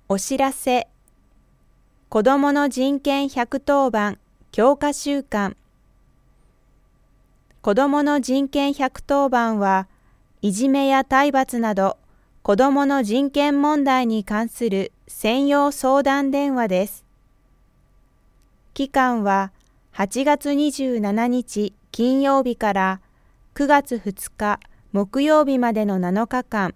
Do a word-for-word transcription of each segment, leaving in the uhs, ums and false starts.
お知らせ。子どもの人権ひゃくとおばん強化週間。子どもの人権ひゃくとおばんは、いじめや体罰など子どもの人権問題に関する専用相談電話です。期間ははちがつにじゅうしちにち金曜日からくがつふつか木曜日までのなのかかん。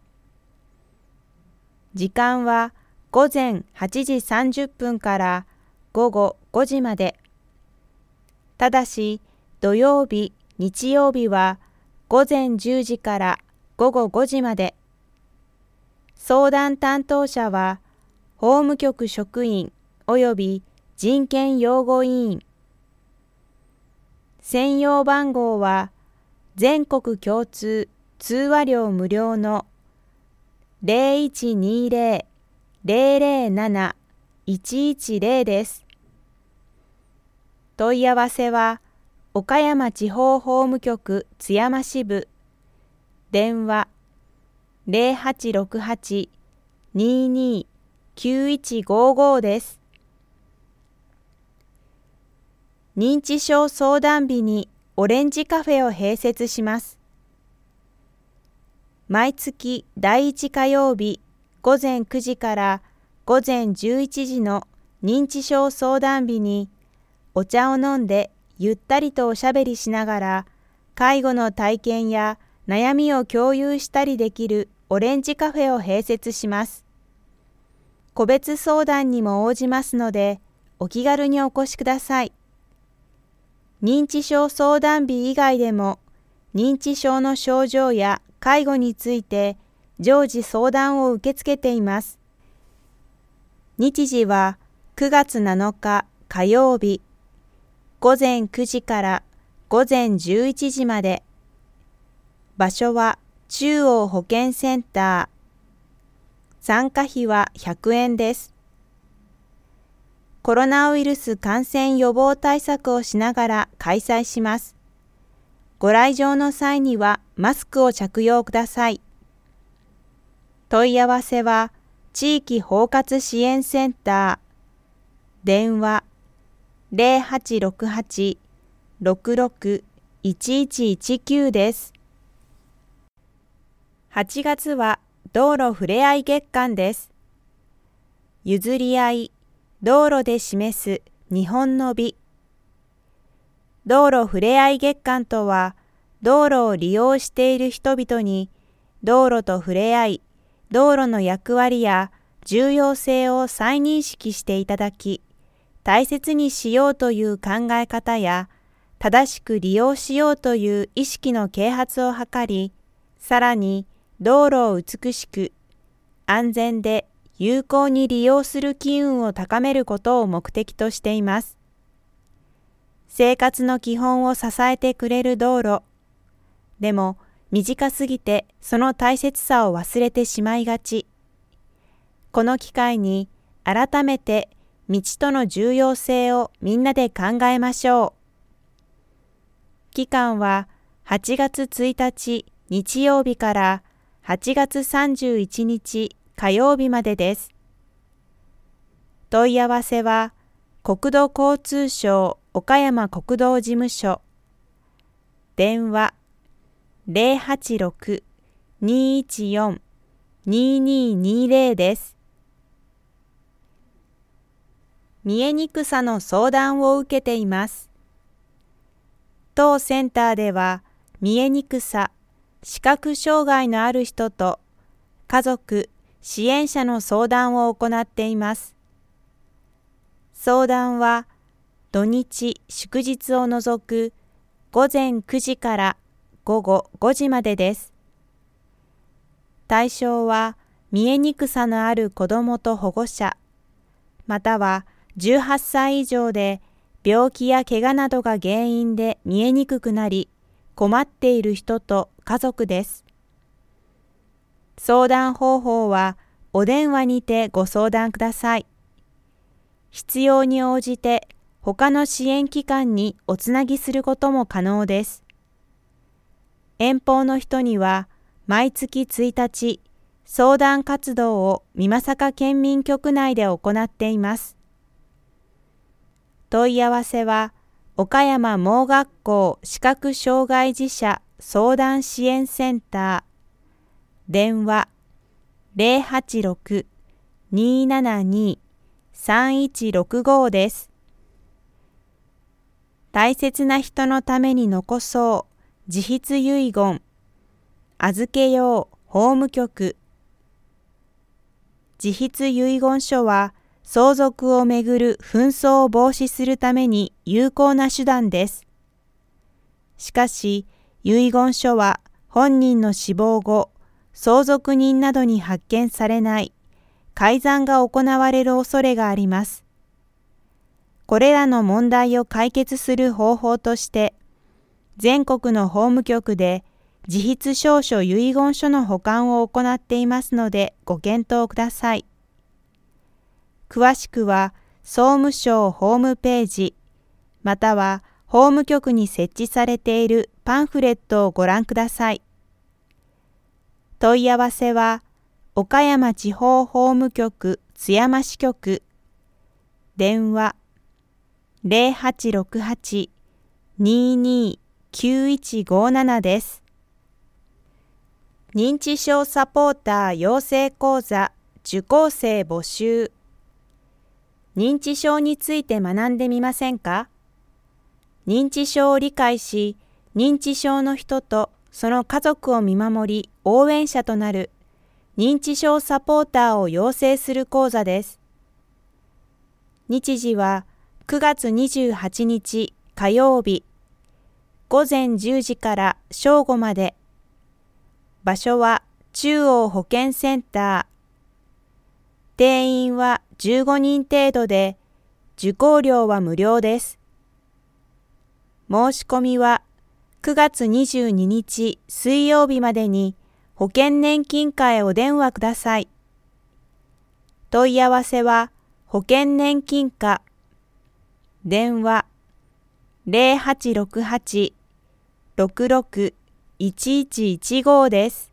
時間はごぜんはちじさんじゅっぷんからごごごじまで。ただし、土曜日、日曜日はごぜんじゅうじからごごごじまで。相談担当者は、法務局職員および人権擁護委員。専用番号は、全国共通通話料無料のゼロいちにゼロ ゼロゼロなないちいちゼロです。問い合わせは、岡山地方法務局津山支部、電話ゼロはちろくはち にーにー きゅういちごごです。認知症相談日にオレンジカフェを併設します。毎月だいいち火曜日ごぜんくじからごぜんじゅういちじの認知症相談日に、お茶を飲んでゆったりとおしゃべりしながら、介護の体験や悩みを共有したりできるオレンジカフェを併設します。個別相談にも応じますので、お気軽にお越しください。認知症相談日以外でも、認知症の症状や介護について常時相談を受け付けています。日時はくがつなのか火曜日、ごぜんくじからごぜんじゅういちじまで。場所は中央保健センター。参加費はひゃくえんです。コロナウイルス感染予防対策をしながら開催します。ご来場の際にはマスクを着用ください。問い合わせは地域包括支援センター。電話ゼロはちろくはち ろくろく いちいちいちきゅうです。はちがつは道路ふれあい月間です。譲り合い、道路で示す日本の美。道路ふれあい月間とは、道路を利用している人々に、道路と触れ合い、道路の役割や重要性を再認識していただき、大切にしようという考え方や、正しく利用しようという意識の啓発を図り、さらに道路を美しく、安全で有効に利用する機運を高めることを目的としています。生活の基本を支えてくれる道路。でも、短すぎてその大切さを忘れてしまいがち。この機会に改めて道との重要性をみんなで考えましょう。期間ははちがつついたち日曜日からはちがつさんじゅういちにち火曜日までです。問い合わせは国土交通省岡山国道事務所。電話ゼロはちろく にーいちよん にーにーにーゼロです。見えにくさの相談を受けています。当センターでは、見えにくさ、視覚障害のある人と家族、支援者の相談を行っています。相談は土日祝日を除くごぜんくじからごごごじまでです。対象は見えにくさのある子どもと保護者、またはじゅうはっさい以上で病気や怪我などが原因で見えにくくなり困っている人と家族です。相談方法はお電話にてご相談ください。必要に応じて他の支援機関におつなぎすることも可能です。遠方の人には毎月ついたち、 相談活動を美作県民局内で行っています。問い合わせは、岡山盲学校視覚障害児者相談支援センター、電話 ゼロはちろく にーななにー さんいちろくご です。大切な人のために残そう自筆遺言、預けよう法務局。自筆遺言書は相続をめぐる紛争を防止するために有効な手段です。しかし、遺言書は本人の死亡後、相続人などに発見されない改ざんが行われる恐れがあります。これらの問題を解決する方法として、全国の法務局で自筆証書遺言書の保管を行っていますのでご検討ください。詳しくは総務省ホームページ、または法務局に設置されているパンフレットをご覧ください。問い合わせは、岡山地方法務局津山支局、電話 ゼロはちろくはち にーにー きゅういちごなな です。認知症サポーター養成講座受講生募集。認知症について学んでみませんか？認知症を理解し、認知症の人とその家族を見守り、応援者となる認知症サポーターを養成する講座です。日時はくがつにじゅうはちにち火曜日、ごぜんじゅうじから正午まで。場所は中央保健センター。定員はじゅうごにん程度で、受講料は無料です。申し込みはくがつにじゅうににち水曜日までに保険年金課へお電話ください。問い合わせは保険年金課、電話 ゼロはちろくはち ろくろく いちいちいちご です。